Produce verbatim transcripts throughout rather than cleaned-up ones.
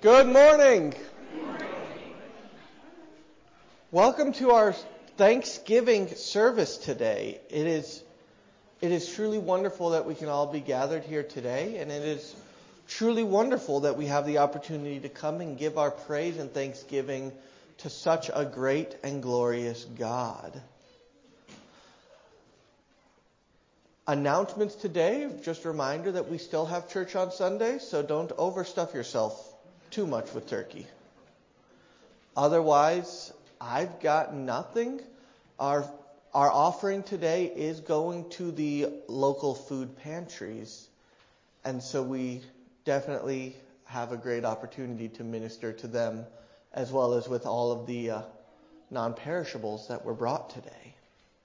Good morning. Welcome to our Thanksgiving service today. It is it is truly wonderful that we can all be gathered here today, and it is truly wonderful that we have the opportunity to come and give our praise and thanksgiving to such a great and glorious God. Announcements today, just a reminder that we still have church on Sunday, so don't overstuff yourself too much with turkey. Otherwise, I've got nothing. Our our offering today is going to the local food pantries, and so we definitely have a great opportunity to minister to them, as well as with all of the uh, non-perishables that were brought today.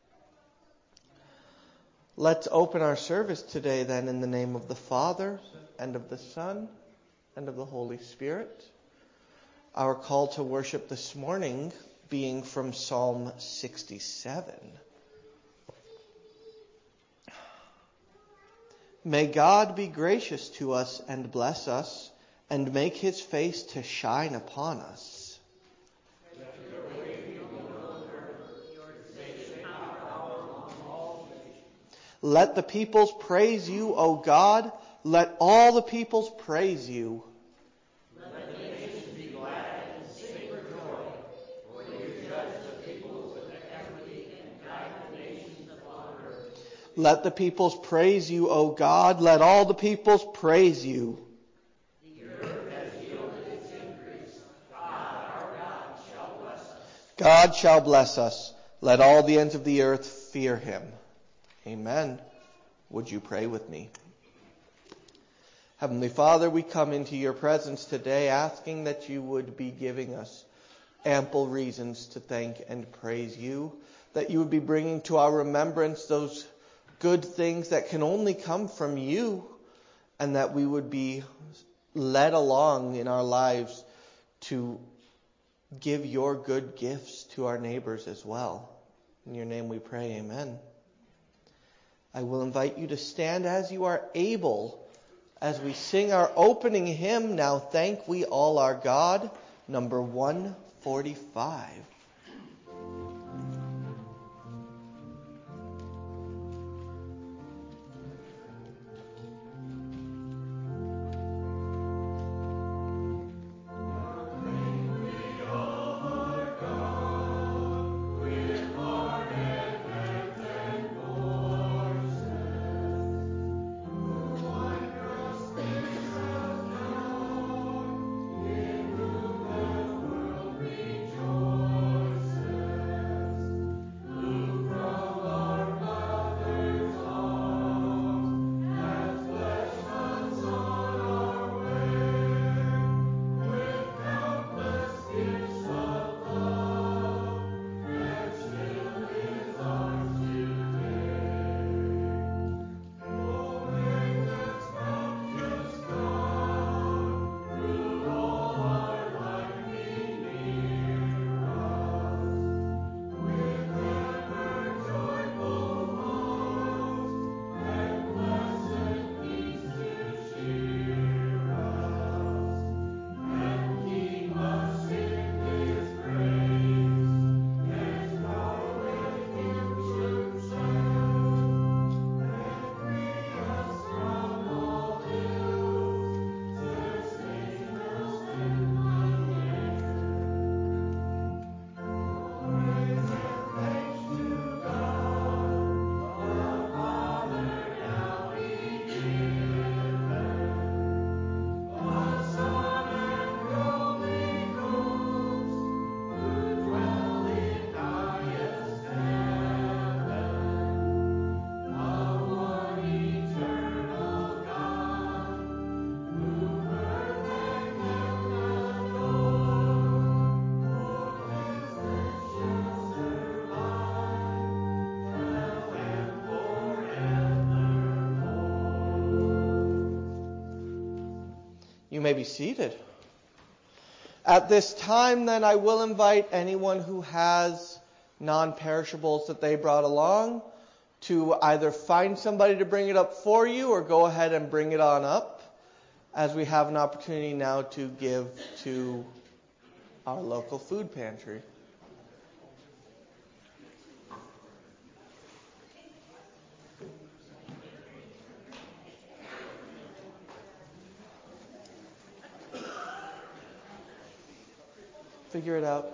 Let's open our service today then in the name of the Father, and of the Son, and of the Holy Spirit. Our call to worship this morning being from Psalm sixty-seven. May God be gracious to us and bless us, and make his face to shine upon us. Let the peoples praise you, O God. Let all the peoples praise you. Let the nations be glad and sing for joy, for you judge the peoples with equity and guide the nations upon earth. Let the peoples praise you, O God. Let all the peoples praise you. The earth has yielded its increase. God, our God, shall bless us. God shall bless us. Let all the ends of the earth fear him. Amen. Would you pray with me? Heavenly Father, we come into your presence today asking that you would be giving us ample reasons to thank and praise you, that you would be bringing to our remembrance those good things that can only come from you, and that we would be led along in our lives to give your good gifts to our neighbors as well. In your name we pray, amen. I will invite you to stand as you are able as we sing our opening hymn, Now Thank We All Our God, number one forty-five. You may be seated. At this time, then, I will invite anyone who has non-perishables that they brought along to either find somebody to bring it up for you or go ahead and bring it on up. as we have an opportunity now to give to our local food pantry. Figure it out.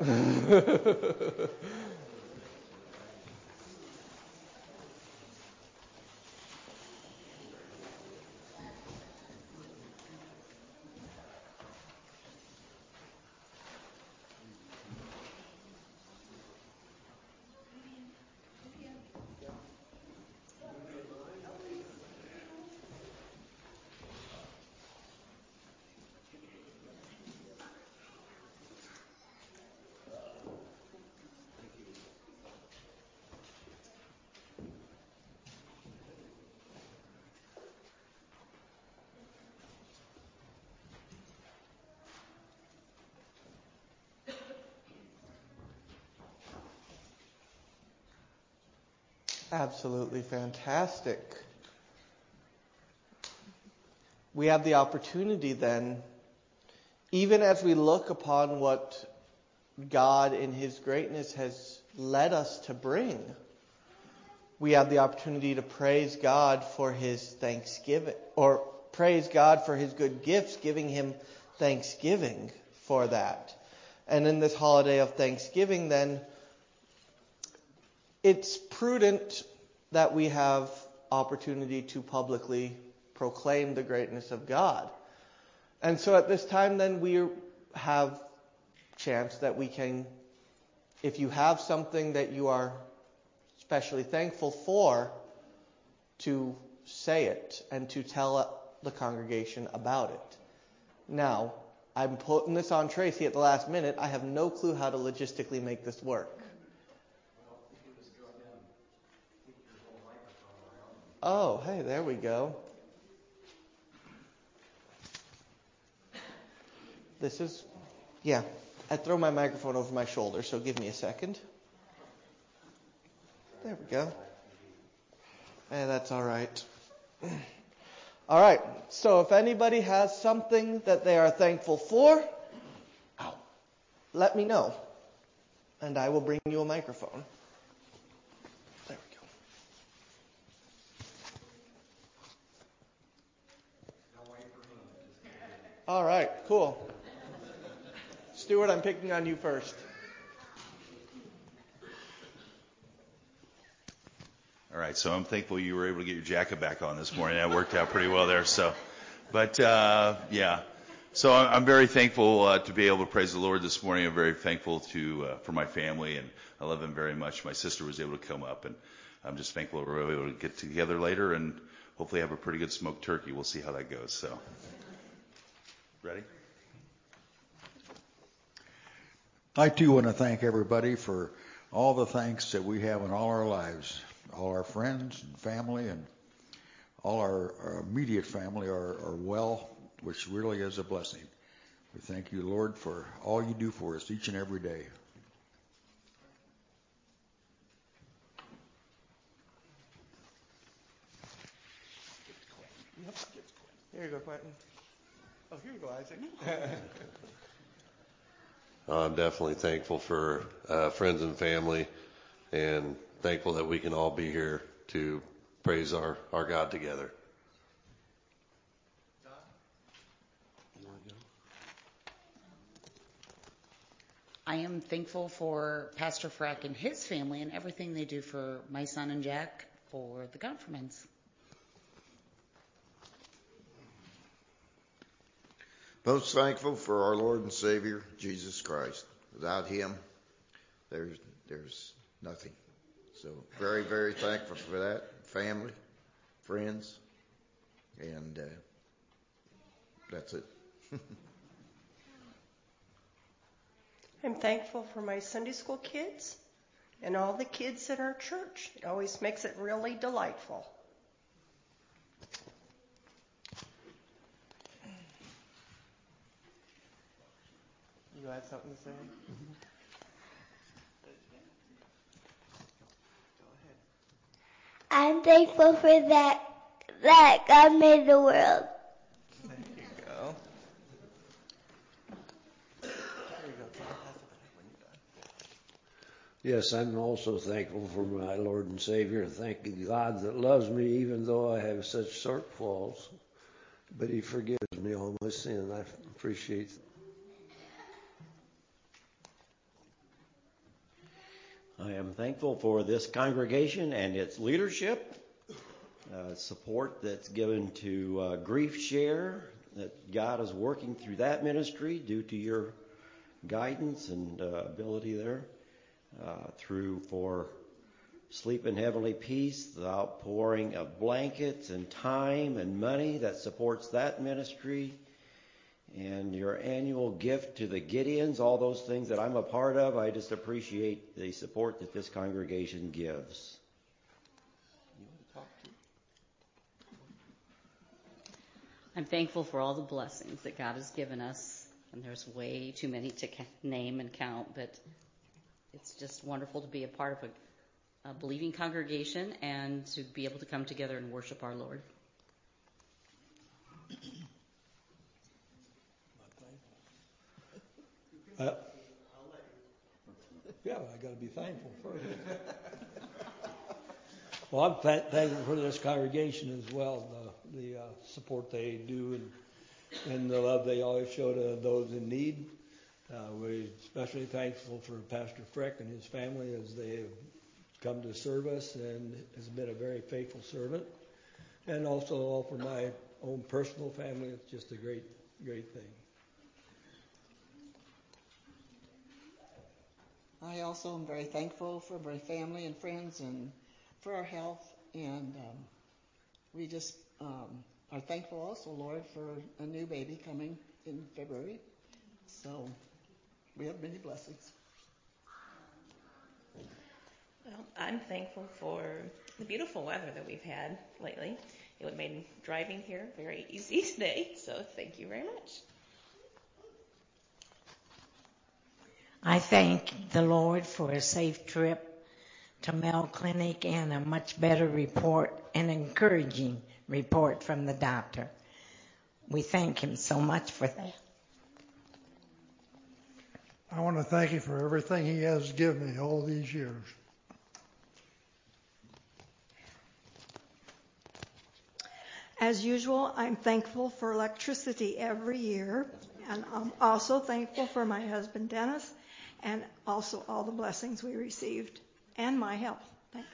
Absolutely fantastic. We have the opportunity then, even as we look upon what God in His greatness has led us to bring, we have the opportunity to praise God for His thanksgiving, or praise God for His good gifts, giving Him thanksgiving for that. And in this holiday of Thanksgiving then, it's prudent that we have opportunity to publicly proclaim the greatness of God. And so at this time then we have chance that we can, if you have something that you are especially thankful for, to say it and to tell the congregation about it. Now, I'm putting this on Tracy at the last minute. I have no clue how to logistically make this work. Oh, hey, there we go. This is, yeah, I throw my microphone over my shoulder, so give me a second. There we go. Hey, that's all right. All right, so if anybody has something that they are thankful for, ow, let me know, and I will bring you a microphone. There we go. All right, cool. Stuart, I'm picking on you first. All right, so I'm thankful you were able to get your jacket back on this morning. That worked out pretty well there. So, but uh, yeah, so I'm very thankful uh, to be able to praise the Lord this morning. I'm very thankful to uh, for my family, and I love them very much. My sister was able to come up, and I'm just thankful we were able to get together later and hopefully have a pretty good smoked turkey. We'll see how that goes. So, ready? I too want to thank everybody for all the thanks that we have in all our lives. All our friends and family and all our, our immediate family are, are well, which really is a blessing. We thank you, Lord, for all you do for us each and every day. Yep. Here you go, Quentin. Oh, here you go, Isaac. I'm definitely thankful for uh, friends and family, and thankful that we can all be here to praise our, our God together. I am thankful for Pastor Frack and his family and everything they do for my son and Jack for the confirmants. Most thankful for our Lord and Savior, Jesus Christ. Without Him, there's there's nothing. So very, very thankful for that. Family, friends, and uh, that's it. I'm thankful for my Sunday school kids and all the kids in our church. It always makes it really delightful. You had something to say? Mm-hmm. I'm thankful for that, that God made the world. There you go. Yes, I'm also thankful for my Lord and Savior, and thanking God that loves me even though I have such shortfalls. But He forgives me all my sin. I appreciate it. I am thankful for this congregation and its leadership, uh, support that's given to uh, Grief Share, that God is working through that ministry due to your guidance and uh, ability there. Uh, through for Sleep in Heavenly Peace, the outpouring of blankets and time and money that supports that ministry, and your annual gift to the Gideons, all those things that I'm a part of. I just appreciate the support that this congregation gives. You want to talk to? I'm thankful for all the blessings that God has given us, and there's way too many to name and count, but it's just wonderful to be a part of a, a believing congregation and to be able to come together and worship our Lord. Uh, yeah, I got to be thankful first. Well, I'm th- thankful for this congregation as well, the, the uh, support they do and, and the love they always show to those in need. Uh, we're especially thankful for Pastor Freck and his family as they have come to serve us and has been a very faithful servant. And also all for my own personal family. It's just a great, great thing. I also am very thankful for my family and friends and for our health. And um, we just um, are thankful also, Lord, for a new baby coming in February. So we have many blessings. Well, I'm thankful for the beautiful weather that we've had lately. It made driving here very easy today, so thank you very much. I thank the Lord for a safe trip to Mel Clinic and a much better report, an encouraging report from the doctor. We thank him so much for that. I want to thank him for everything he has given me all these years. As usual, I'm thankful for electricity every year, and I'm also thankful for my husband Dennis, and also all the blessings we received, and my health. Thanks.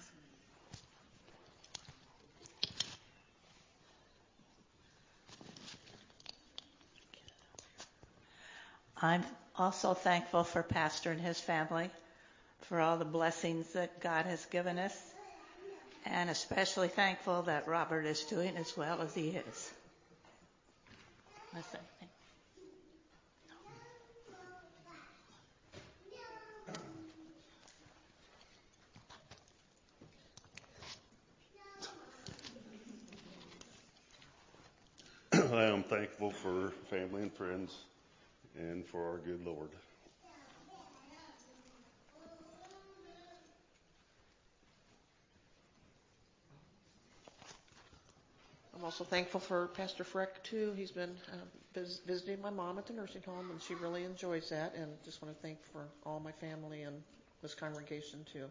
I'm also thankful for Pastor and his family, for all the blessings that God has given us, and especially thankful that Robert is doing as well as he is. That's everything. I am thankful for family and friends and for our good Lord. I'm also thankful for Pastor Freck, too. He's been uh, vis- visiting my mom at the nursing home, and she really enjoys that. And just want to thank for all my family and this congregation, too.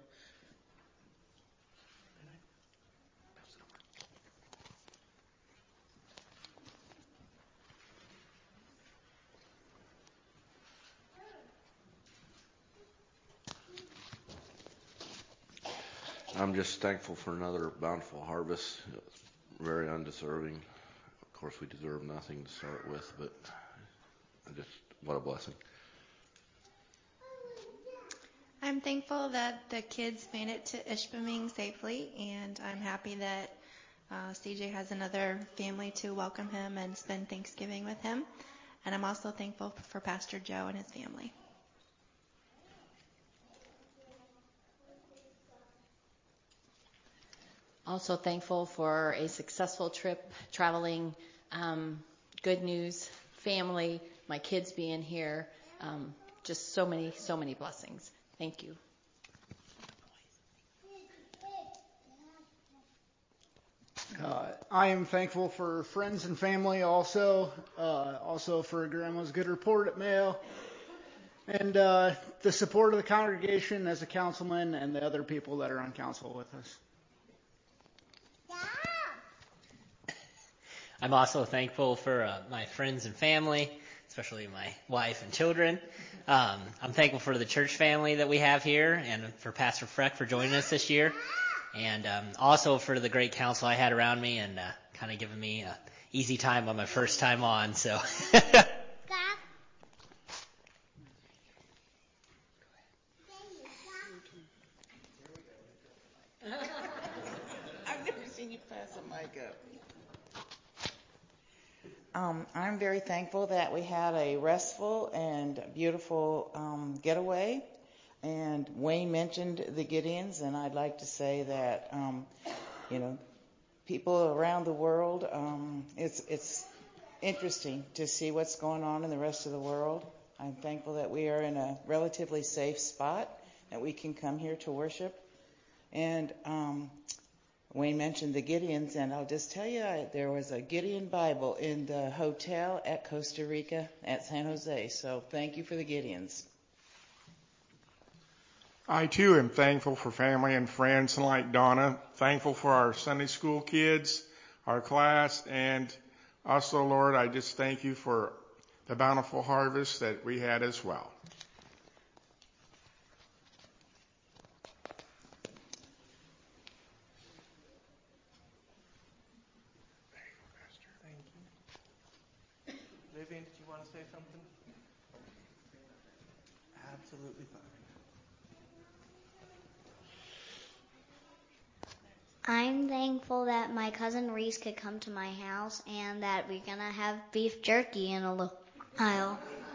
I'm just thankful for another bountiful harvest. It's very undeserving. Of course, we deserve nothing to start with, but just what a blessing. I'm thankful that the kids made it to Ishpeming safely, and I'm happy that uh, C J has another family to welcome him and spend Thanksgiving with him. And I'm also thankful for Pastor Joe and his family. Also thankful for a successful trip, traveling, um, good news, family, my kids being here, um, just so many, so many blessings. Thank you. Uh, I am thankful for friends and family also, uh, also for Grandma's good report at Mayo, and uh, the support of the congregation as a councilman and the other people that are on council with us. I'm also thankful for uh, my friends and family, especially my wife and children. Um, I'm thankful for the church family that we have here and for Pastor Freck for joining us this year. And um, also for the great counsel I had around me and uh, kind of giving me an easy time on my first time on. So. I've never seen you pass a mic up. Um, I'm very thankful that we had a restful and beautiful um, getaway. And Wayne mentioned the Gideons, and I'd like to say that, um, you know, people around the world, um, it's it's interesting to see what's going on in the rest of the world. I'm thankful that we are in a relatively safe spot, that we can come here to worship. And um, Wayne mentioned the Gideons, and I'll just tell you, I, there was a Gideon Bible in the hotel at Costa Rica at San Jose. So thank you for the Gideons. I too am thankful for family and friends like Donna, thankful for our Sunday school kids, our class, and also, Lord, I just thank you for the bountiful harvest that we had as well. Vivian, did you want to say something? Absolutely fine. I'm thankful that my cousin Reese could come to my house and that we're going to have beef jerky in a little while.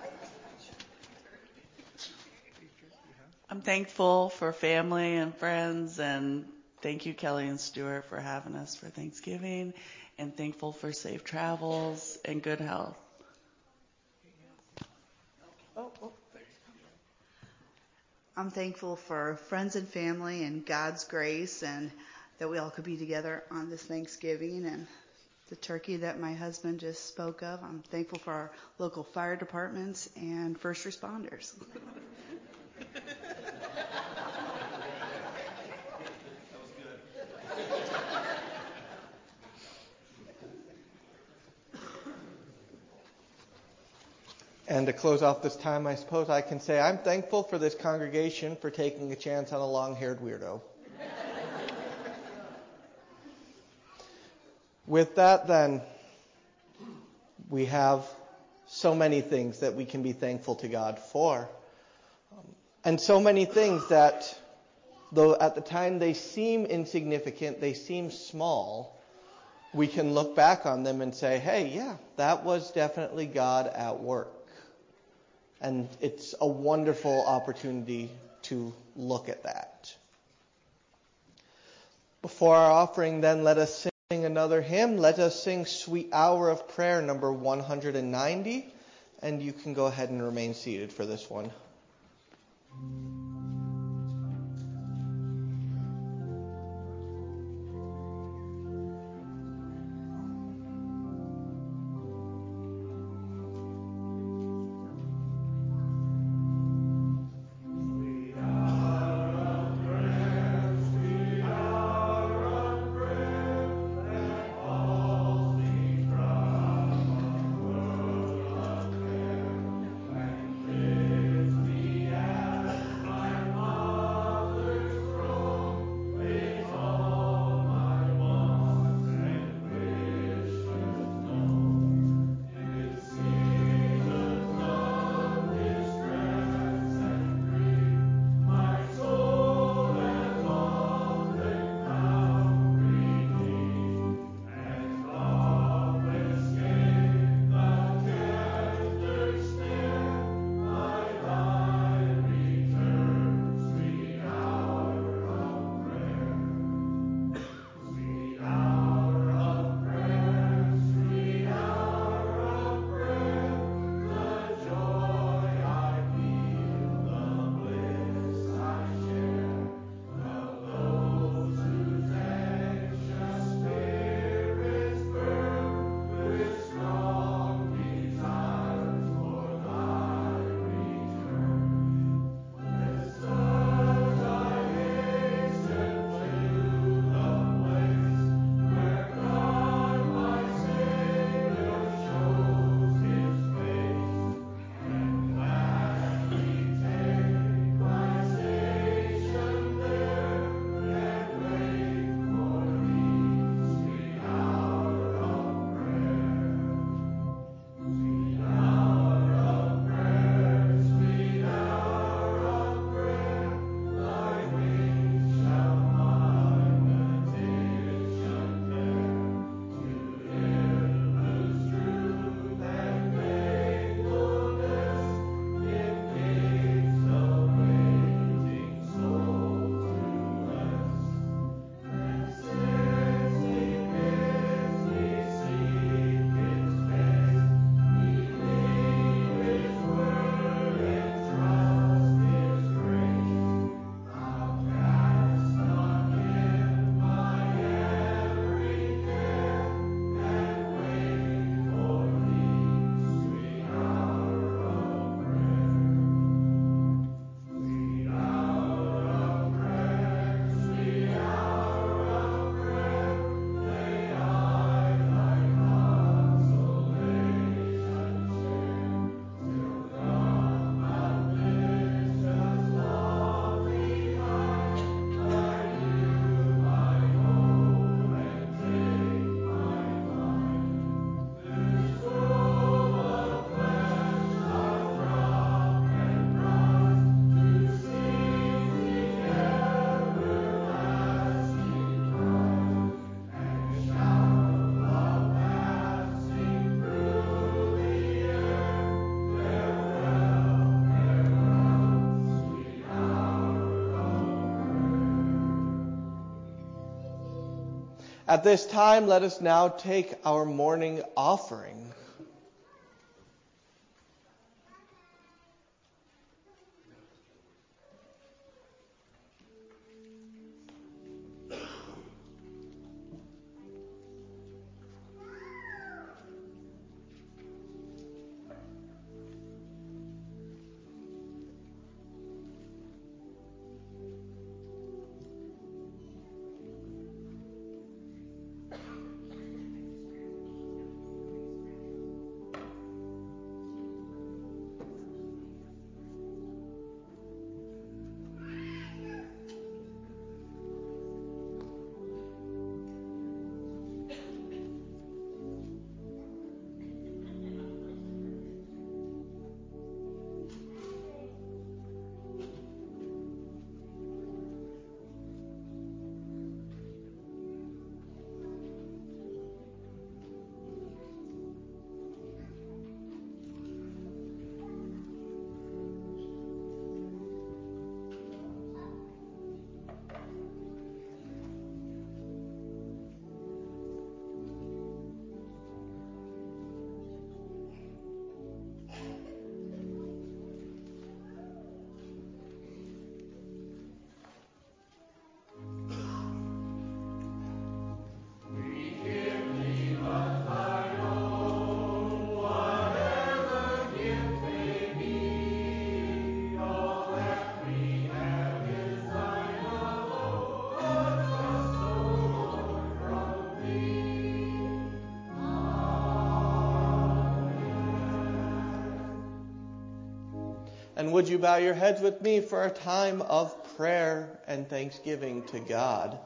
I'm thankful for family and friends, and thank you, Kelly and Stuart, for having us for Thanksgiving, and thankful for safe travels and good health. Oh, oh. I'm thankful for friends and family and God's grace, and that we all could be together on this Thanksgiving, and the turkey that my husband just spoke of. I'm thankful for our local fire departments and first responders. And to close off this time, I suppose I can say I'm thankful for this congregation for taking a chance on a long-haired weirdo. With that, then, we have so many things that we can be thankful to God for. Um, and so many things that, though at the time they seem insignificant, they seem small, we can look back on them and say, hey, yeah, that was definitely God at work. And it's a wonderful opportunity to look at that. Before our offering, then, let us sing another hymn. Let us sing Sweet Hour of Prayer, number one hundred ninety. And you can go ahead and remain seated for this one. At this time, let us now take our morning offering. And would you bow your heads with me for a time of prayer and thanksgiving to God?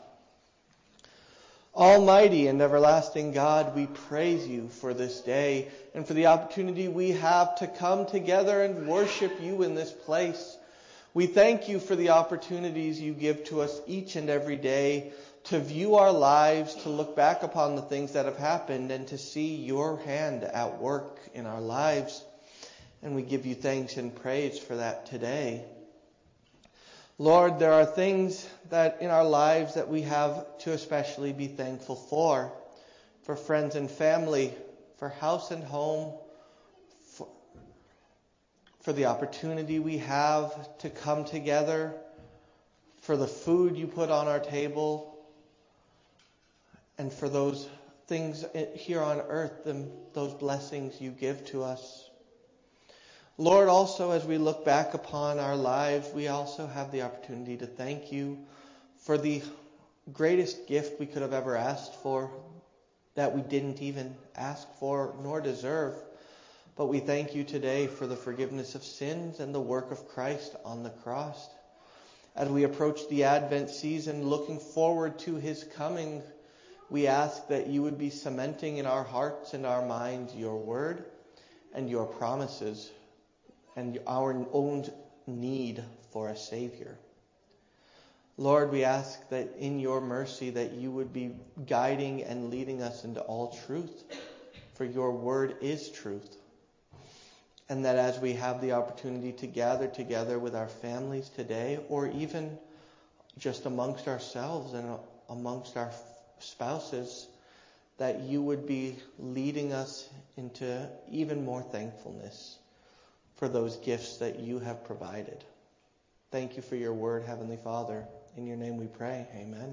Almighty and everlasting God, we praise you for this day and for the opportunity we have to come together and worship you in this place. We thank you for the opportunities you give to us each and every day to view our lives, to look back upon the things that have happened, and to see your hand at work in our lives. And we give you thanks and praise for that today. Lord, there are things that in our lives that we have to especially be thankful for. For friends and family, for house and home, for, for the opportunity we have to come together, for the food you put on our table, and for those things here on earth, and those blessings you give to us. Lord, also as we look back upon our lives, we also have the opportunity to thank you for the greatest gift we could have ever asked for, that we didn't even ask for nor deserve. But we thank you today for the forgiveness of sins and the work of Christ on the cross. As we approach the Advent season, looking forward to his coming, we ask that you would be cementing in our hearts and our minds your word and your promises, and our own need for a Savior. Lord, we ask that in your mercy that you would be guiding and leading us into all truth, for your word is truth. And that as we have the opportunity to gather together with our families today, or even just amongst ourselves and amongst our spouses, that you would be leading us into even more thankfulness for those gifts that you have provided. Thank you for your word, Heavenly Father. In your name we pray. Amen.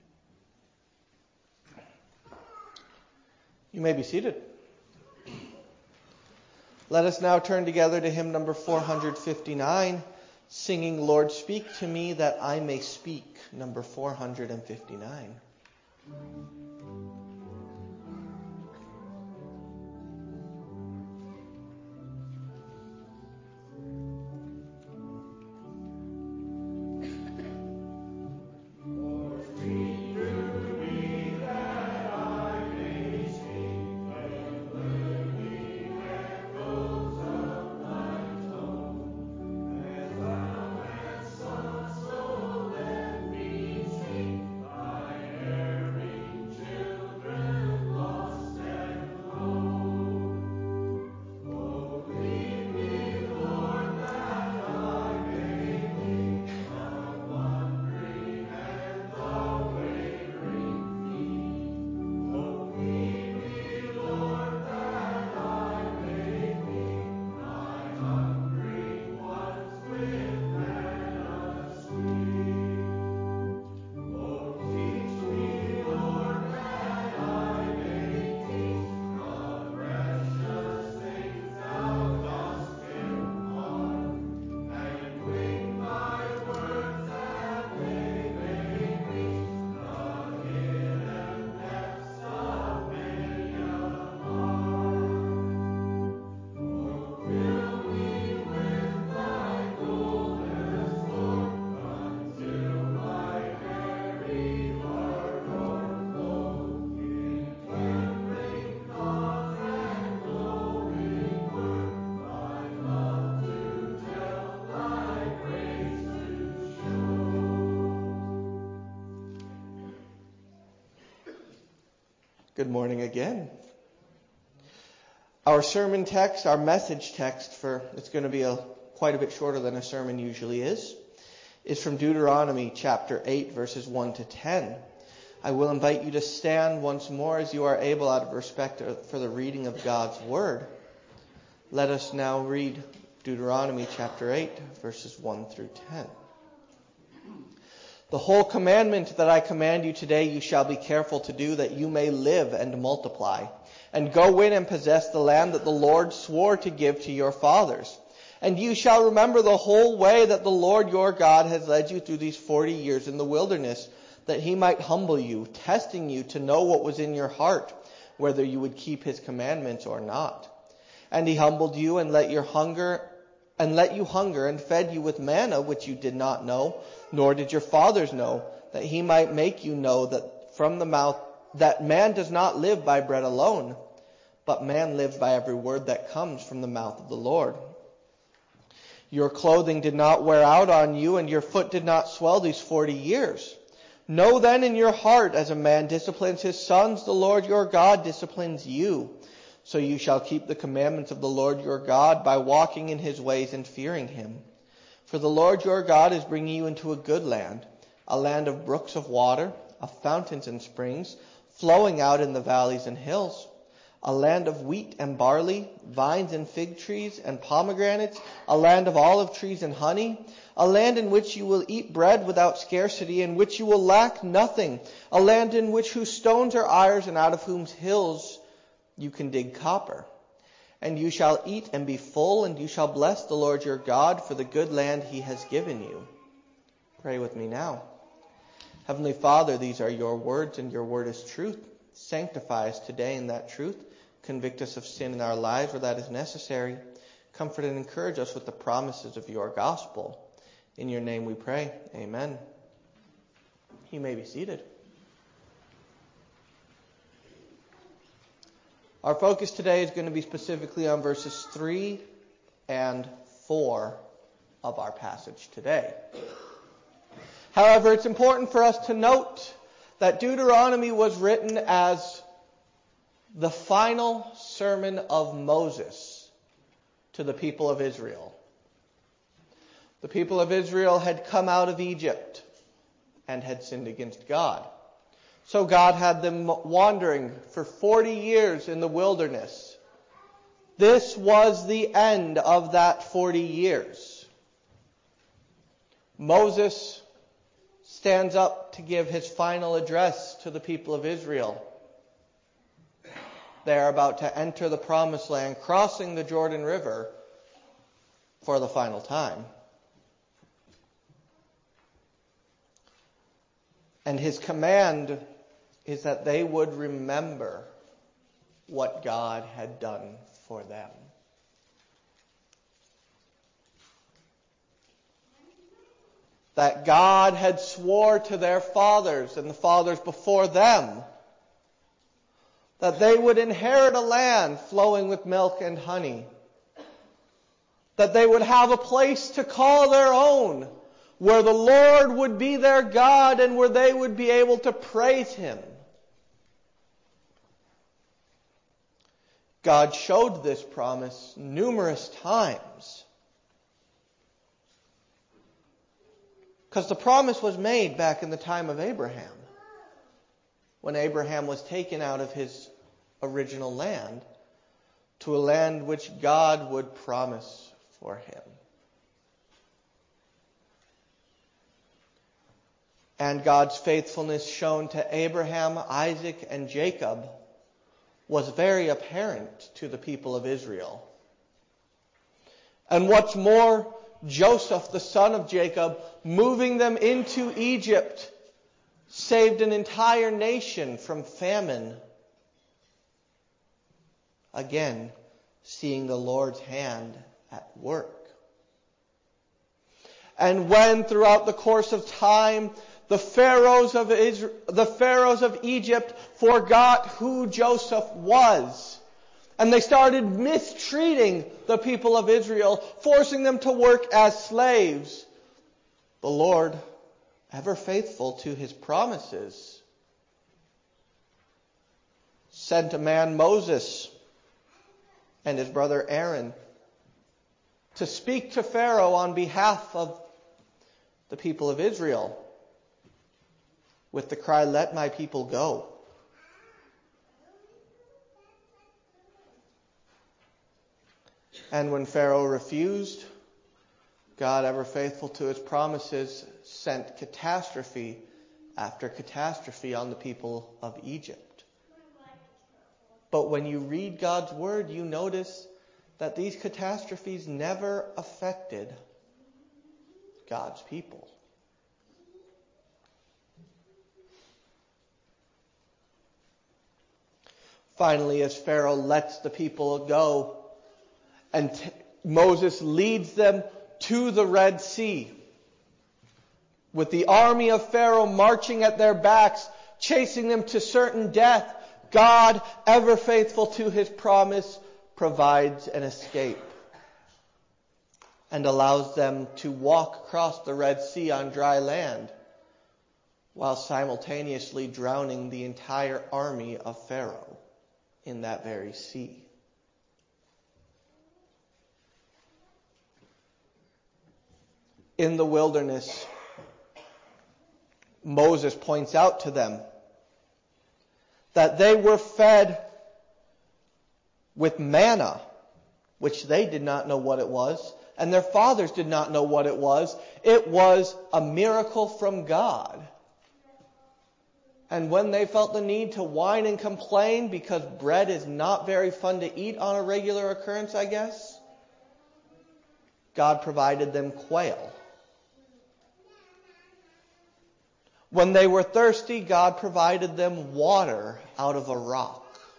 You may be seated. Let us now turn together to hymn number four hundred fifty-nine, singing Lord, Speak to Me That I May Speak, number four hundred fifty-nine. Children Good morning again. Our sermon text, our message text for, it's going to be a quite a bit shorter than a sermon usually is, is from Deuteronomy chapter eight, verses one to ten. I will invite you to stand once more as you are able out of respect for the reading of God's Word. Let us now read Deuteronomy chapter eight, verses one through ten. The whole commandment that I command you today you shall be careful to do, that you may live and multiply, and go in and possess the land that the Lord swore to give to your fathers. And you shall remember the whole way that the Lord your God has led you through these forty years in the wilderness, that he might humble you, testing you to know what was in your heart, whether you would keep his commandments or not. And he humbled you and let your hunger and let you hunger and fed you with manna which you did not know, nor did your fathers know, that he might make you know that from the mouth that man does not live by bread alone, but man lives by every word that comes from the mouth of the Lord. Your clothing did not wear out on you, and your foot did not swell these forty years. Know then in your heart, as a man disciplines his sons, the Lord your God disciplines you. So you shall keep the commandments of the Lord your God by walking in his ways and fearing him. For the Lord your God is bringing you into a good land, a land of brooks of water, of fountains and springs, flowing out in the valleys and hills, a land of wheat and barley, vines and fig trees and pomegranates, a land of olive trees and honey, a land in which you will eat bread without scarcity, in which you will lack nothing, a land in which whose stones are iron and out of whose hills you can dig copper. And you shall eat and be full, and you shall bless the Lord your God for the good land he has given you. Pray with me now. Heavenly Father, these are your words, and your word is truth. Sanctify us today in that truth. Convict us of sin in our lives where that is necessary. Comfort and encourage us with the promises of your gospel. In your name we pray. Amen. You may be seated. Our focus today is going to be specifically on verses three and four of our passage today. However, it's important for us to note that Deuteronomy was written as the final sermon of Moses to the people of Israel. The people of Israel had come out of Egypt and had sinned against God. So God had them wandering for forty years in the wilderness. This was the end of that forty years. Moses stands up to give his final address to the people of Israel. They are about to enter the promised land, crossing the Jordan River for the final time. And his command is that they would remember what God had done for them. That God had swore to their fathers and the fathers before them that they would inherit a land flowing with milk and honey. That they would have a place to call their own, where the Lord would be their God and where they would be able to praise him. God showed this promise numerous times. Because the promise was made back in the time of Abraham, when Abraham was taken out of his original land to a land which God would promise for him. And God's faithfulness shown to Abraham, Isaac, and Jacob was very apparent to the people of Israel. And what's more, Joseph, the son of Jacob, moving them into Egypt, saved an entire nation from famine. Again, seeing the Lord's hand at work. And when throughout the course of time the pharaohs of Israel, the pharaohs of Egypt forgot who Joseph was, and they started mistreating the people of Israel, forcing them to work as slaves, the Lord, ever faithful to his promises, sent a man, Moses, and his brother Aaron, to speak to Pharaoh on behalf of the people of Israel with the cry, "Let my people go." And when Pharaoh refused, God, ever faithful to his promises, sent catastrophe after catastrophe on the people of Egypt. But when you read God's word, you notice that these catastrophes never affected God's people. Finally, as Pharaoh lets the people go, and t- Moses leads them to the Red Sea, with the army of Pharaoh marching at their backs, chasing them to certain death, God, ever faithful to his promise, provides an escape and allows them to walk across the Red Sea on dry land, while simultaneously drowning the entire army of Pharaoh in that very sea. In the wilderness, Moses points out to them that they were fed with manna, which they did not know what it was, and their fathers did not know what it was. It was a miracle from God. And when they felt the need to whine and complain because bread is not very fun to eat on a regular occurrence, I guess, God provided them quail. When they were thirsty, God provided them water out of a rock.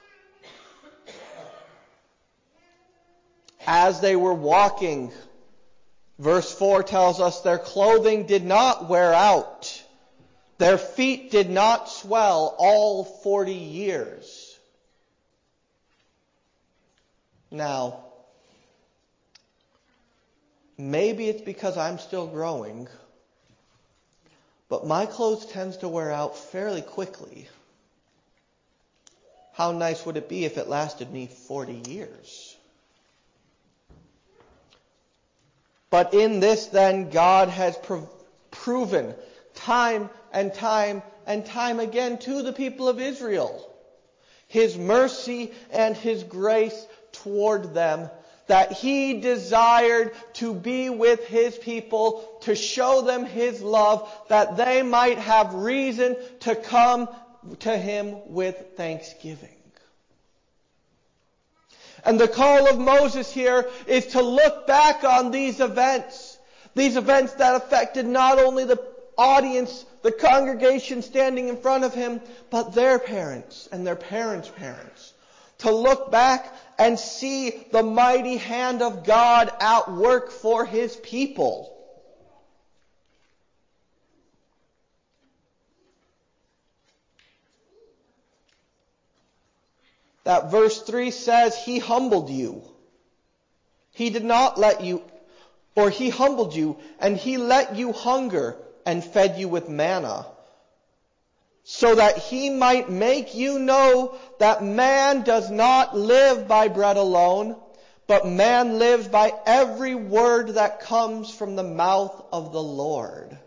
As they were walking, verse four tells us their clothing did not wear out. Their feet did not swell all forty years. Now, maybe it's because I'm still growing, but my clothes tends to wear out fairly quickly. How nice would it be if it lasted me forty years? But in this, then, God has prov- proven time and time and time again to the people of Israel his mercy and his grace toward them, that he desired to be with his people, to show them his love, that they might have reason to come to him with thanksgiving. And the call of Moses here is to look back on these events, these events that affected not only the audience, the congregation standing in front of him, but their parents and their parents' parents. To look back and see the mighty hand of God at work for his people. That verse three says, he humbled you. He did not let you, or he humbled you, and he let you hunger and fed you with manna, so that he might make you know that man does not live by bread alone, but man lives by every word that comes from the mouth of the Lord.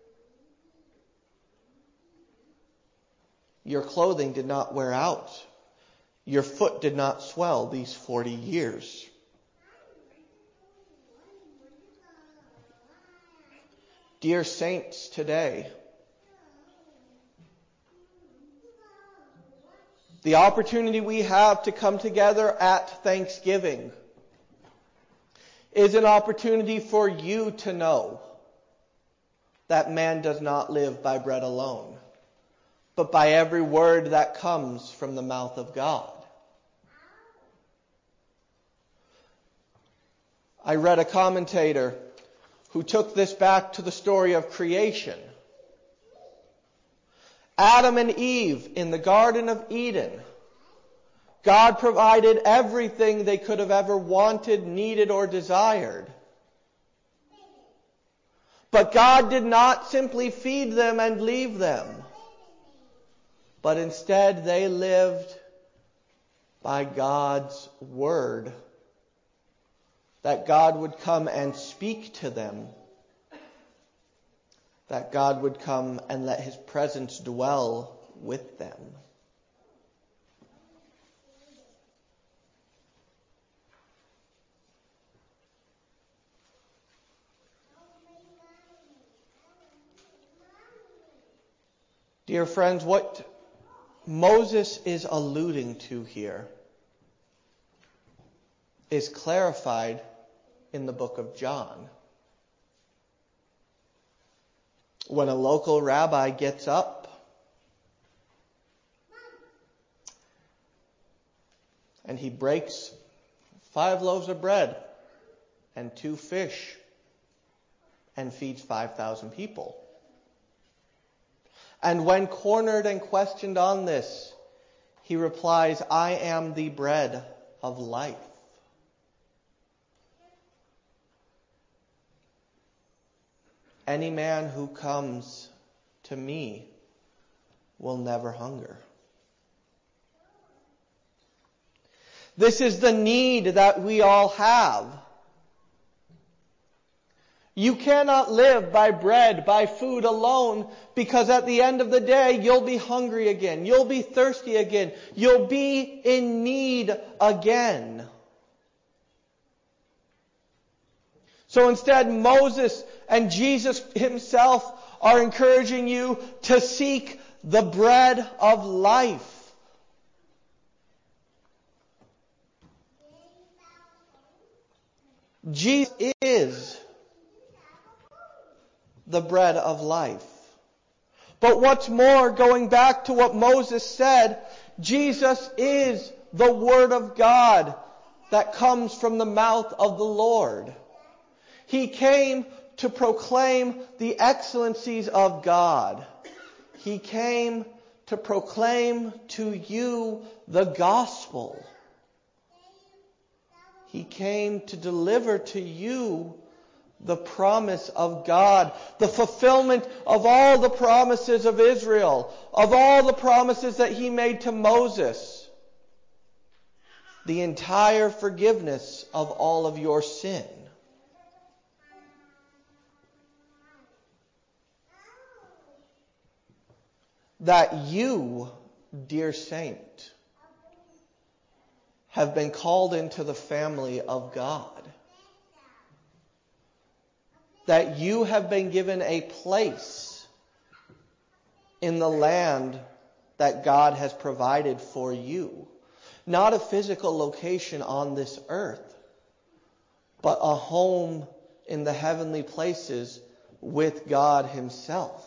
Your clothing did not wear out. Your foot did not swell these forty years. Dear saints, today, the opportunity we have to come together at Thanksgiving is an opportunity for you to know that man does not live by bread alone, but by every word that comes from the mouth of God. I read a commentator who took this back to the story of creation. Adam and Eve in the Garden of Eden, God provided everything they could have ever wanted, needed, or desired. But God did not simply feed them and leave them, but instead they lived by God's word. That God would come and speak to them. That God would come and let his presence dwell with them. Dear friends, what Moses is alluding to here is clarified in the book of John. When a local rabbi gets up and he breaks five loaves of bread and two fish and feeds five thousand people. And when cornered and questioned on this, he replies, I am the bread of life. Any man who comes to me will never hunger. This is the need that we all have. You cannot live by bread, by food alone, because at the end of the day, you'll be hungry again. You'll be thirsty again. You'll be in need again. So instead, Moses and Jesus himself are encouraging you to seek the bread of life. Jesus is the bread of life. But what's more, going back to what Moses said, Jesus is the Word of God that comes from the mouth of the Lord. He came to proclaim the excellencies of God. He came to proclaim to you the gospel. He came to deliver to you the promise of God, the fulfillment of all the promises of Israel, of all the promises that he made to Moses, the entire forgiveness of all of your sin. That you, dear saint, have been called into the family of God. That you have been given a place in the land that God has provided for you. Not a physical location on this earth, but a home in the heavenly places with God himself.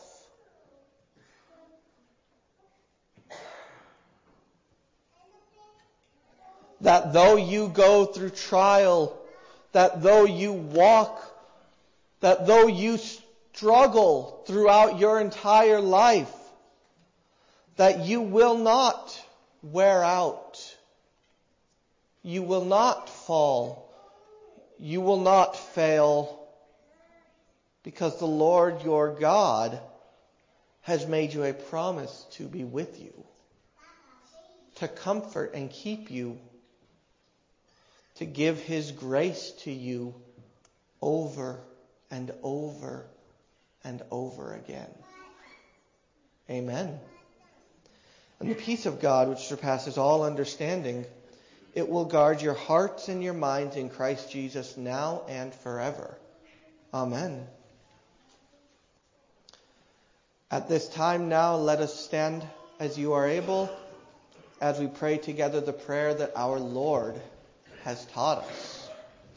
That though you go through trial, that though you walk, that though you struggle throughout your entire life, that you will not wear out. You will not fall. You will not fail, because the Lord your God has made you a promise to be with you, to comfort and keep you, to give his grace to you over and over and over again. Amen. And the peace of God, which surpasses all understanding, it will guard your hearts and your minds in Christ Jesus now and forever. Amen. At this time now, let us stand as you are able, as we pray together the prayer that our Lord has taught us.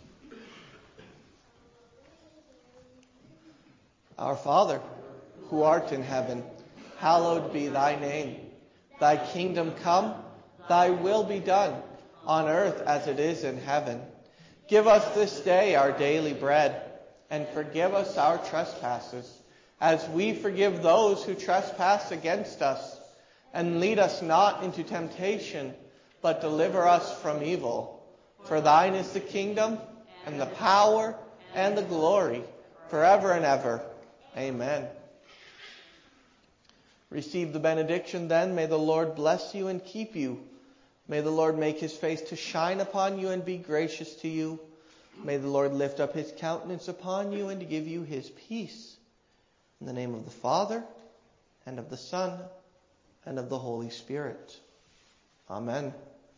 Our Father, who art in heaven, hallowed be thy name. Thy kingdom come, thy will be done, on earth as it is in heaven. Give us this day our daily bread, and forgive us our trespasses, as we forgive those who trespass against us. And lead us not into temptation, but deliver us from evil. For thine is the kingdom, and the power, and the glory, forever and ever. Amen. Receive the benediction then. May the Lord bless you and keep you. May the Lord make his face to shine upon you and be gracious to you. May the Lord lift up his countenance upon you and give you his peace. In the name of the Father, and of the Son, and of the Holy Spirit. Amen.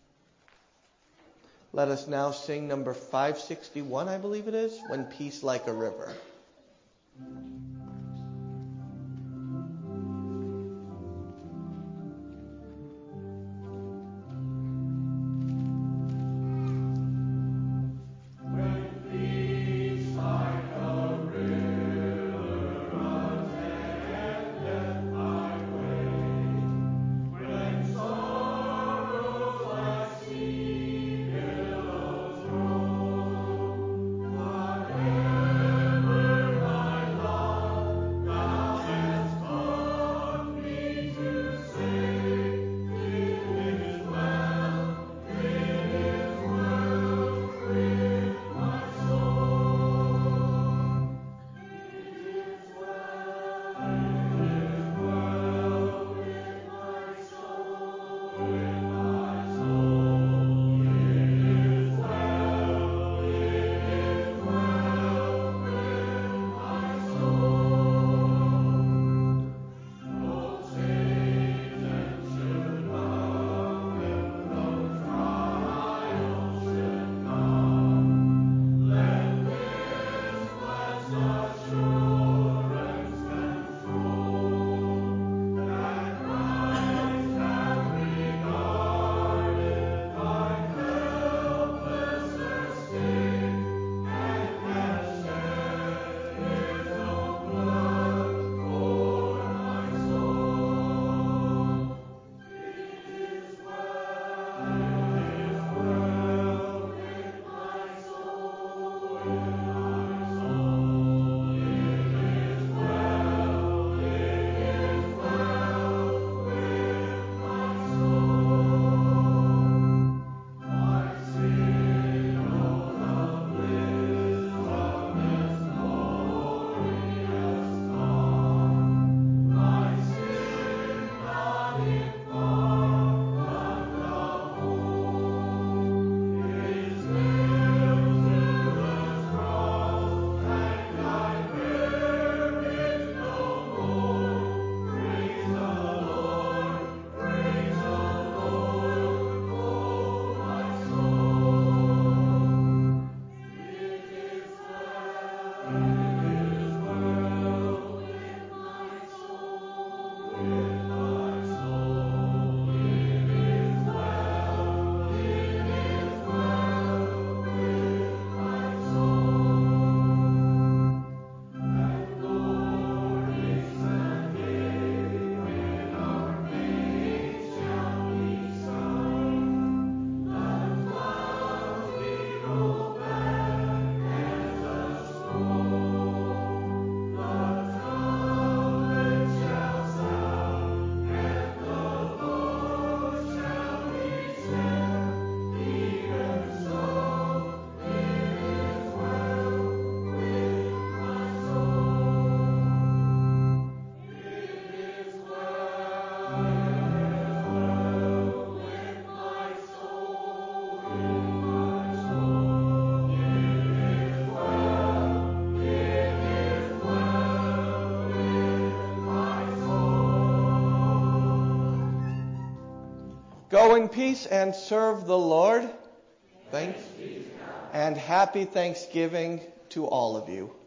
Let us now sing number five sixty-one, I believe it is, When Peace Like a River. Go in peace and serve the Lord. Thanks. And happy Thanksgiving to all of you.